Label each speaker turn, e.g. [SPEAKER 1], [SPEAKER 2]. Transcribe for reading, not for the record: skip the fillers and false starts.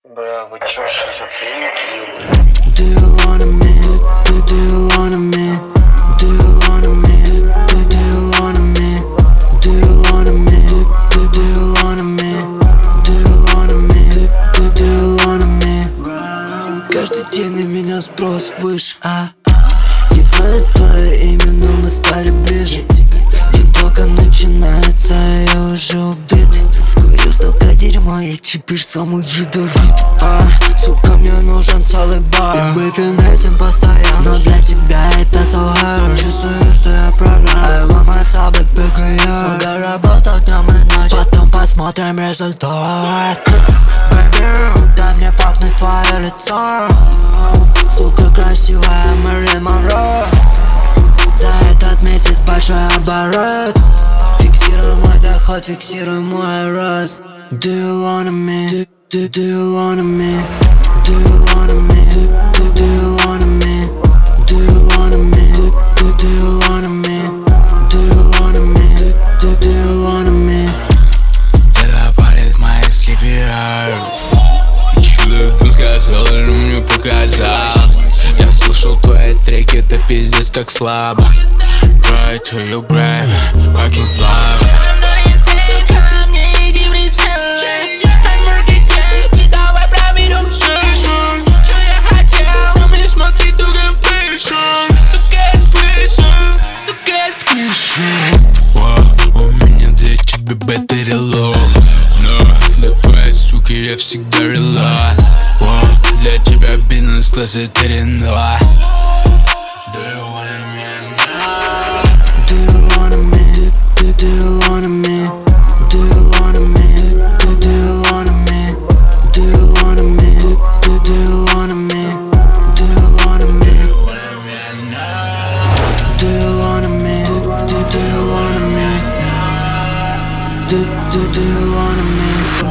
[SPEAKER 1] Бля, вы чё, шизофреники?
[SPEAKER 2] Do you wanna me? Do you wanna me? Do you wanna me? Do you wanna me? Do you wanna me? Do you wanna me? Do you wanna me? Do you wanna me? Каждый день на меня спрос выше, не знаю твое имя, но мы стали ближе. День только начинается, я уже убит. Скурю столько дерьма, я теперь самый ядовит. Сука, мне нужен целый бар, и мы финесим постоянно, но для тебя это so hard. Чувствую, что я программ, I want myself like big girl. Много работал днем и ночью, потом посмотрим результат. Baby, дай мне факнуть твое лицо. Сука красивая Мэрилин Монро. За этот месяц большой оборот. Фиксируй мой доход, фиксируй мой рост. Do you wanna me? Do you wanna me? Do you wanna me? Do you wanna me? Do you wanna me? Do you wanna me? Do you wanna me? Do you wanna me?
[SPEAKER 3] Это палит мои слепера. Чудо, он сказал, но мне показал. Я слушал твои треки, это пиздец как слабо. Try to you grab, fucking fly. У меня для тебя battery low, но для твоей суки я всегда reload. Для тебя бизнес-класс это Рено. Do you wanna me now?
[SPEAKER 2] Do you wanna me? Do you wanna me? Do you wanna me? Do you wanna me? Do you wanna me? Do you wanna me? Do you wanna me? Do you wanna me? Do you wanna me? Do you wanna me?